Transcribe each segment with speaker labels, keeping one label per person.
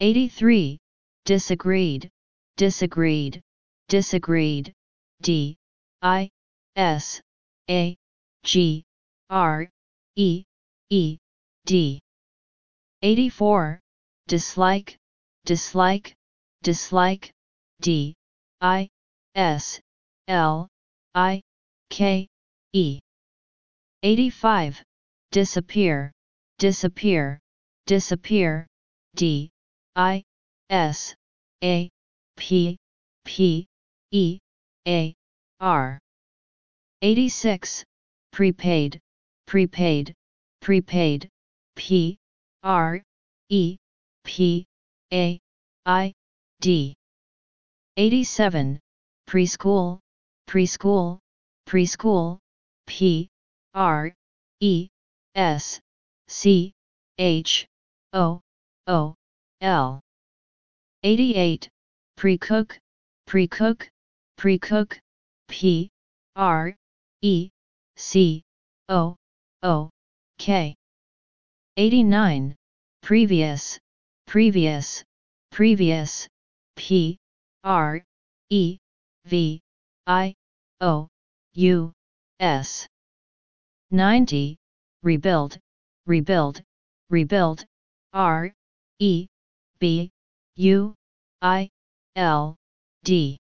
Speaker 1: 83. Disagreed, disagreed, disagreed. D I S A G R E E D. 84. Dislike, dislike, dislike. D I S L I K E. 85. Disappear, disappear, disappear. D I S A P P E A R. 86. Prepaid, prepaid, prepaid. P R E P A I D. 87. Preschool, preschool, preschool. P R E S C H O O L. 88. Pre-cook, pre-cook, pre-cook. P R E C O O K. 89. Previous, previous, previous. P R E V I O U S. 90. Rebuild, rebuild, rebuild. R E B U I L D.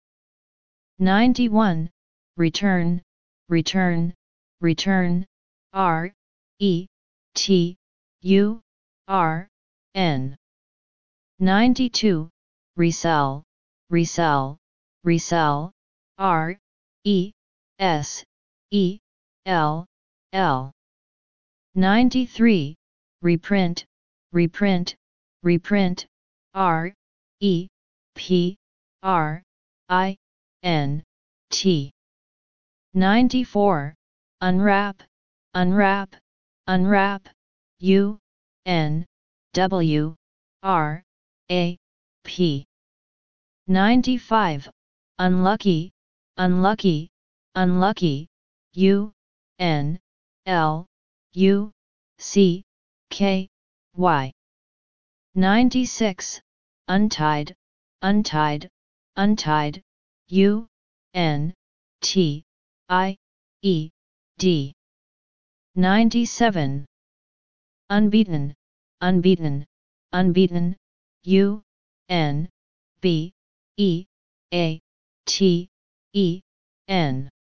Speaker 1: 91. Return, return, return. R E T U R N. 92. Resell, resell, resell. R E S E L L. 93. Reprint, reprint, reprint. R E P R I N T. 94. Unwrap, unwrap, unwrap. U N W R A P. 95. Unlucky, unlucky, unlucky. U N L U C K Y. 96. Untied, untied, untied. U N T I E D. 97. Unbeaten, unbeaten, unbeaten. U N B E A T E N.